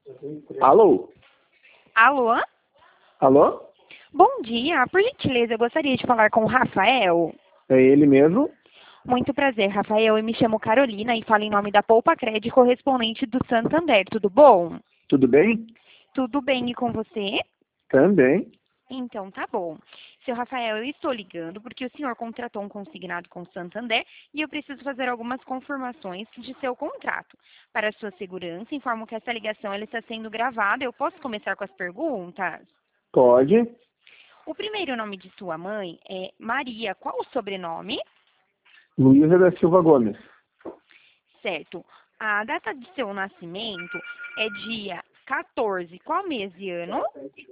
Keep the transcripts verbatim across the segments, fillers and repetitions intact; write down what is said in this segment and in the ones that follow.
Alô? Alô? Alô? Bom dia, por gentileza, eu gostaria de falar com o Rafael. É ele mesmo? Muito prazer, Rafael. Eu me chamo Carolina e falo em nome da Poupa Cred, correspondente do Santander. Tudo bom? Tudo bem? Tudo bem e com você? Também. Então, tá bom. Seu Rafael, eu estou ligando porque o senhor contratou um consignado com o Santander e eu preciso fazer algumas confirmações de seu contrato. Para sua segurança, informo que essa ligação ela está sendo gravada. Eu posso começar com as perguntas? Pode. O primeiro nome de sua mãe é Maria. Qual o sobrenome? Luísa da Silva Gomes. Certo. A data de seu nascimento é dia quatorze. Qual mês e ano?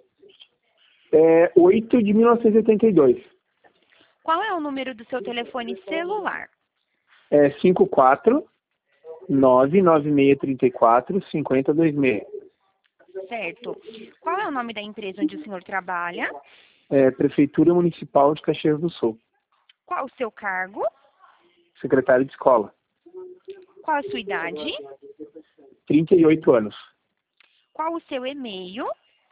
É oito de mil novecentos e oitenta e dois. Qual é o número do seu telefone celular? É cinco quatro nove nove seis três quatro cinco zero dois seis. Certo. Qual é o nome da empresa onde o senhor trabalha? É Prefeitura Municipal de Caxias do Sul. Qual o seu cargo? Secretário de Escola. Qual a sua idade? trinta e oito anos. Qual o seu e-mail?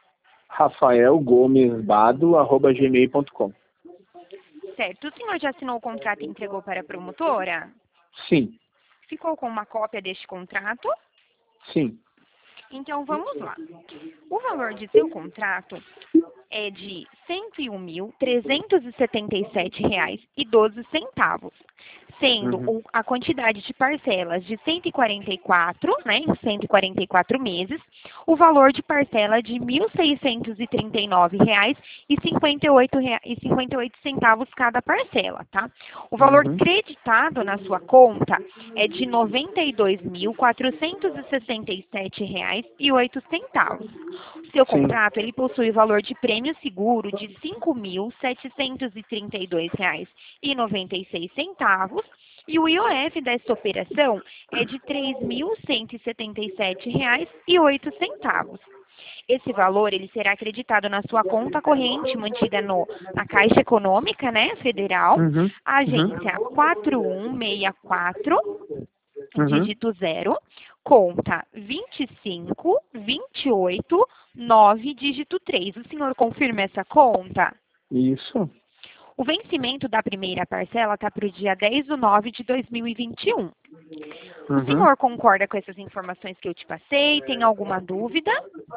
rafael gomes bado arroba gmail ponto com. Certo. O senhor já assinou o contrato e entregou para a promotora? Sim. Ficou com uma cópia deste contrato? Sim. Então, vamos lá. O valor de seu contrato é de cento e um mil, trezentos e setenta e sete reais e doze centavos, sendo Uhum. o- a quantidade de parcelas de cento e quarenta e quatro, né, em cento e quarenta e quatro meses, o valor de parcela de mil seiscentos e trinta e nove reais e cinquenta e oito rea- e cinquenta e oito centavos cada parcela, tá? O valor Uhum. creditado na sua conta é de noventa e dois mil, quatrocentos e sessenta e sete reais e oito centavos. Seu Sim. contrato, ele possui o valor de prêmio seguro de cinco mil, setecentos e trinta e dois reais e noventa e seis centavos e o I O F desta operação é de três mil, cento e setenta e sete reais e oito centavos. Esse valor ele será acreditado na sua conta corrente mantida no, na Caixa Econômica, né, Federal, Uhum. agência quatro um seis quatro, Uhum. dígito zero, conta vinte e cinco, vinte e oito, nove, dígito três. O senhor confirma essa conta? Isso. O vencimento da primeira parcela está para o dia dez de nove de dois mil e vinte e um. O Uhum. senhor concorda com essas informações que eu te passei? Tem alguma dúvida?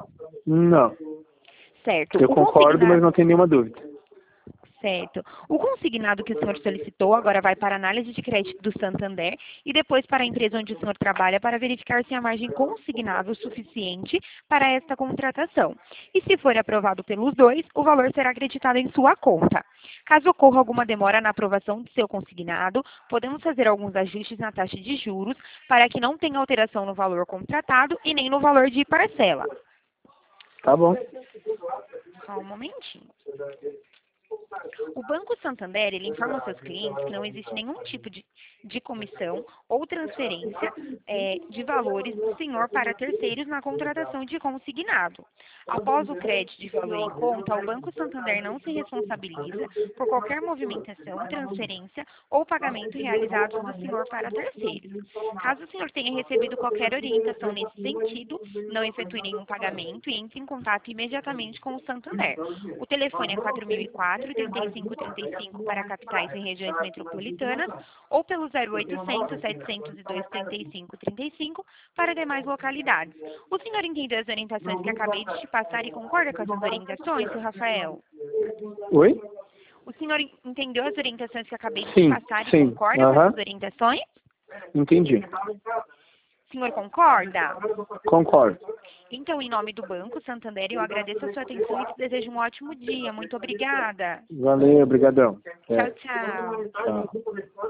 Não. Certo. Eu O concordo, mas consignado... não tenho nenhuma dúvida. Certo. O consignado que o senhor solicitou agora vai para a análise de crédito do Santander e depois para a empresa onde o senhor trabalha para verificar se a margem consignável suficiente para esta contratação. E se for aprovado pelos dois, o valor será acreditado em sua conta. Caso ocorra alguma demora na aprovação do seu consignado, podemos fazer alguns ajustes na taxa de juros para que não tenha alteração no valor contratado e nem no valor de parcela. Tá bom. Só um momentinho. O Banco Santander, ele informa aos seus clientes que não existe nenhum tipo de, de comissão ou transferência é, de valores do senhor para terceiros na contratação de consignado. Após o crédito de valor em conta, o Banco Santander não se responsabiliza por qualquer movimentação, transferência ou pagamento realizados do senhor para terceiros. Caso o senhor tenha recebido qualquer orientação nesse sentido, não efetue nenhum pagamento e entre em contato imediatamente com o Santander. O telefone é quatro mil e quatro, trinta e cinco trinta e cinco para capitais e regiões metropolitanas ou pelo zero oitocentos, setecentos e dois, trinta e cinco trinta e cinco para demais localidades. O senhor entendeu as orientações que acabei de te passar e concorda com essas orientações, seu Rafael? Oi? O senhor entendeu as orientações que acabei de te Sim, passar e sim. concorda com Aham. essas orientações? Entendi. O senhor concorda? Concordo. Então, em nome do Banco Santander, eu agradeço a sua atenção e te desejo um ótimo dia. Muito obrigada. Valeu, obrigadão. Tchau, É. tchau. Tchau.